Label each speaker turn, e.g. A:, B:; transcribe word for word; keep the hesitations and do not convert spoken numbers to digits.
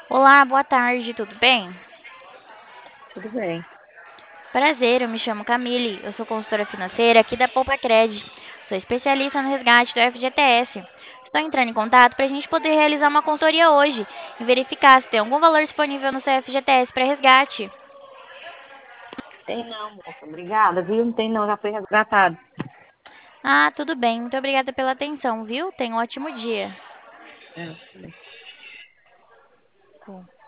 A: Olá, boa tarde, tudo bem?
B: Tudo bem.
A: Prazer, eu me chamo Camille, eu sou consultora financeira aqui da Poupa Cred. Sou especialista no resgate do F G T S. Estou entrando em contato para a gente poder realizar uma consultoria hoje e verificar se tem algum valor disponível no seu F G T S para resgate.
B: Tem não, moça. Obrigada, viu? Não tem não, já foi resgatado.
A: Ah, tudo bem, muito obrigada pela atenção, viu? Tenha um ótimo dia.
B: É.
A: Bom.